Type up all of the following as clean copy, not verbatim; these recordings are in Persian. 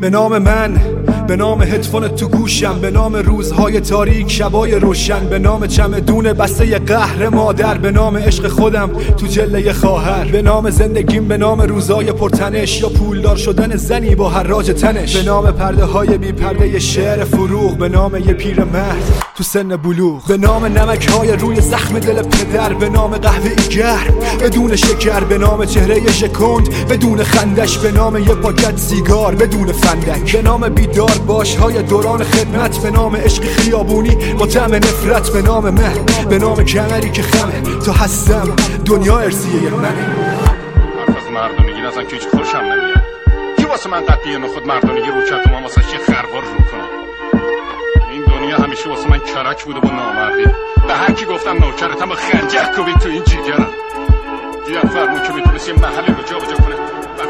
به نام من، به نام هدفون تو گوشم، به نام روزهای تاریک شبای روشن، به نام چمدون بسته قهر مادر، به نام عشق خودم تو جله خواهر، به نام زندگیم، به نام روزای پرتنش یا پولدار شدن زنی با حراج تنش، به نام پرده های بی پرده شعر فروغ، به نام یه پیرمرد تو سن بلوغ، به نام نمک های روی زخم دل پدر، به نام قهوه گرم بدون شکر، به نام چهره شکند بدون خندش، به نام یه پاکت سیگار بدون فندک، به نام بیدار باش های دوران خدمت، به نام عشق خیابونی با طعم نفرت، به نام من، به نام کمری که خمه تا هستم دنیا ارسیه منه. حرف از مردانگی نزن که هیچ خوشم نمیاد. کی واسه من قطعی نخود مردانگی رو کرد و من واسه چه خروار رو کنم؟ این دنیا همیشه واسه من کرک بوده با نامردی. به هر کی گفتم نوکرتم با خنجر کوبید تو این جیگرم. جیگر فرمون که میتونست یه محلی رو جا بجا کنه.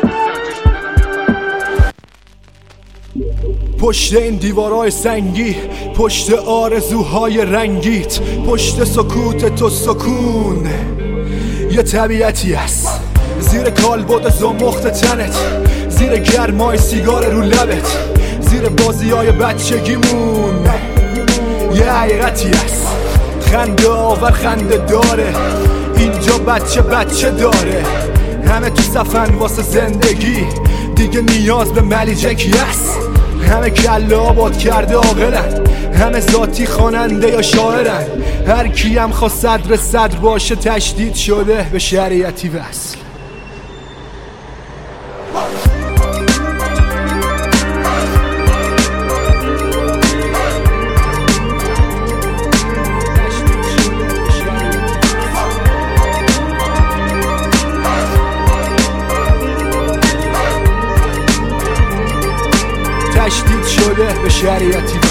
پشت این دیوارای سنگی، پشت آرزوهای رنگیت، پشت سکوت تو سکون یه طبیعتی است، زیر کالبد زمخت تنت، زیر گرمای سیگار رو لبت، زیر بازیای بچگیمون یه حقیقتی است، خنده آور خنده داره، اینجا بچه داره، همه تو صفن واسه زندگی، دیگه نیاز به ملیجکی است، همه کله آباد کرده عاقلن، همه ذاتی خواننده یا شاعرن، هر کیم خواست صدر باشه تشدید شده به شریعتی وصل. تشدید شده به شریعتی